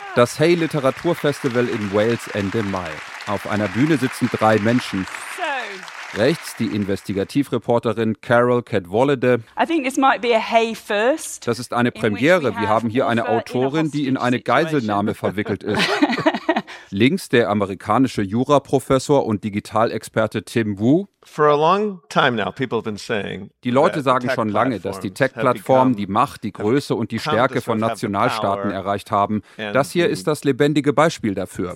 Das Hay Literaturfestival in Wales Ende Mai. Auf einer Bühne sitzen 3 Menschen. Rechts die Investigativreporterin Carol Cadwalladr. Das ist eine Premiere. Wir haben hier eine Autorin, die in eine Geiselnahme verwickelt ist. Links der amerikanische Juraprofessor und Digitalexperte Tim Wu. Die Leute sagen schon lange, dass die Tech-Plattformen die Macht, die Größe und die Stärke von Nationalstaaten erreicht haben. Das hier ist das lebendige Beispiel dafür.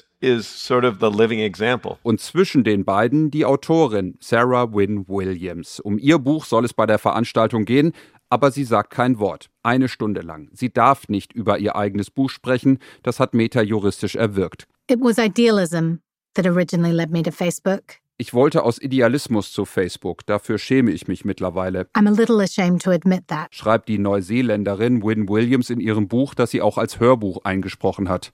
Und zwischen den beiden die Autorin Sarah Wynne Williams. Um ihr Buch soll es bei der Veranstaltung gehen, aber sie sagt kein Wort. 1 Stunde lang. Sie darf nicht über ihr eigenes Buch sprechen. Das hat Meta juristisch erwirkt. It was idealism that originally led me to Facebook. Ich wollte aus Idealismus zu Facebook. Dafür schäme ich mich mittlerweile. I'm a little ashamed to admit that. Schreibt die Neuseeländerin Wynne Williams in ihrem Buch, das sie auch als Hörbuch eingesprochen hat.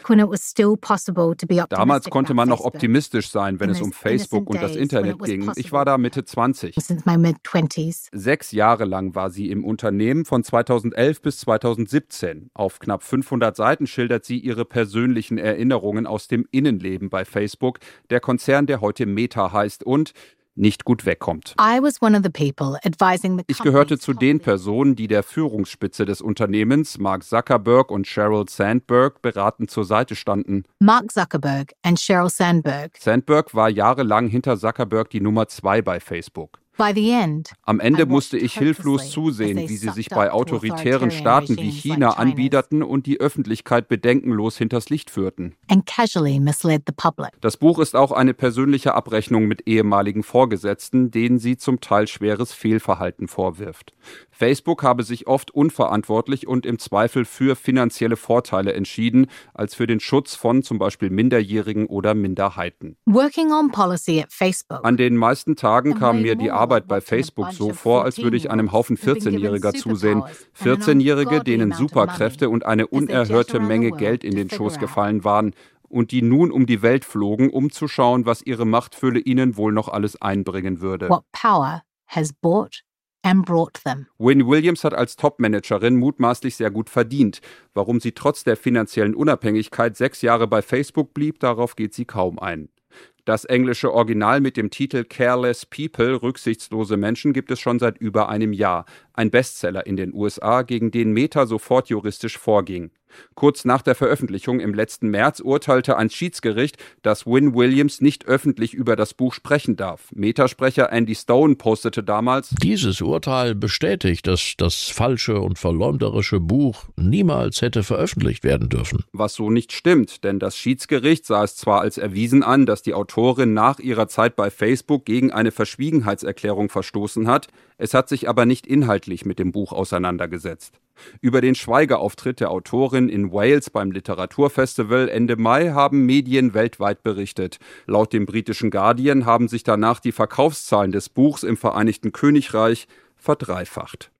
Damals konnte man noch optimistisch sein, wenn es um Facebook und das Internet ging. Ich war da Mitte 20. 6 Jahre lang war sie im Unternehmen, von 2011 bis 2017. Auf knapp 500 Seiten schildert sie ihre persönlichen Erinnerungen aus dem Innenleben bei Facebook, der Konzern, der heute Meta heißt und nicht gut wegkommt. Ich gehörte zu den Personen, die der Führungsspitze des Unternehmens, Mark Zuckerberg und Sheryl Sandberg, beratend zur Seite standen. Mark Zuckerberg und Sheryl Sandberg. Sandberg war jahrelang hinter Zuckerberg die Nummer 2 bei Facebook. Am Ende musste ich hilflos zusehen, wie sie sich bei autoritären Staaten wie China anbiederten und die Öffentlichkeit bedenkenlos hinters Licht führten. Das Buch ist auch eine persönliche Abrechnung mit ehemaligen Vorgesetzten, denen sie zum Teil schweres Fehlverhalten vorwirft. Facebook habe sich oft unverantwortlich und im Zweifel für finanzielle Vorteile entschieden, als für den Schutz von zum Beispiel Minderjährigen oder Minderheiten. An den meisten Tagen kam mir die Arbeit bei Facebook so vor, als würde ich einem Haufen 14-Jähriger zusehen. 14-Jährige, denen Superkräfte und eine unerhörte Menge Geld in den Schoß gefallen waren und die nun um die Welt flogen, um zu schauen, was ihre Machtfülle ihnen wohl noch alles einbringen würde. Wynne Williams hat als Topmanagerin mutmaßlich sehr gut verdient. Warum sie trotz der finanziellen Unabhängigkeit 6 Jahre bei Facebook blieb, darauf geht sie kaum ein. Das englische Original mit dem Titel Careless People, rücksichtslose Menschen, gibt es schon seit über einem Jahr. Ein Bestseller in den USA, gegen den Meta sofort juristisch vorging. Kurz nach der Veröffentlichung im letzten März urteilte ein Schiedsgericht, dass Wynne Williams nicht öffentlich über das Buch sprechen darf. Meta-Sprecher Andy Stone postete damals: Dieses Urteil bestätigt, dass das falsche und verleumderische Buch niemals hätte veröffentlicht werden dürfen. Was so nicht stimmt, denn das Schiedsgericht sah es zwar als erwiesen an, dass die Autorin nach ihrer Zeit bei Facebook gegen eine Verschwiegenheitserklärung verstoßen hat, es hat sich aber nicht inhaltlich mit dem Buch auseinandergesetzt. Über den Schweigeauftritt der Autorin in Wales beim Literaturfestival Ende Mai haben Medien weltweit berichtet. Laut dem britischen Guardian haben sich danach die Verkaufszahlen des Buchs im Vereinigten Königreich verdreifacht.